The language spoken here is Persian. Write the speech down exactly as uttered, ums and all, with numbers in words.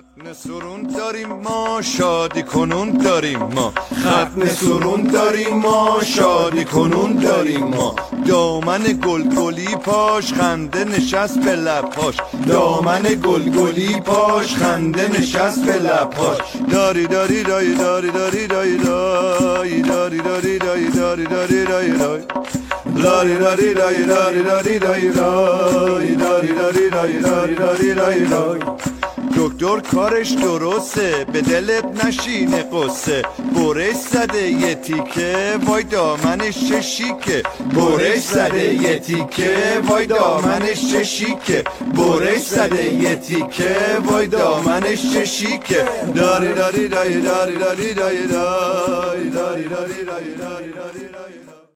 ختم سرون داریم ما، شادی کنون داریم ما. ختم سرون داریم ما، شادی کنون داریم ما. دامن گلگلی پاش خنده نشست به لبهاش. دامن گلگلی پاش خنده نشست به لبهاش. داری داری داری داری داری داری داری داری داری داری داری داری داری داری لاری لاری لاری لاری لاری لاری لاری لاری لاری لاری لاری لاری لاری. دکتر کارش درسته، به دلت نشینه قصه. برش زده یه تیکه، وای دامنش چه شیکه. برش زده یه تیکه، وای دامنش چه شیکه. برش زده یه تیکه، وای دامنش چه شیکه. داری داری داری داری داری داری داری داری داری داری داری داری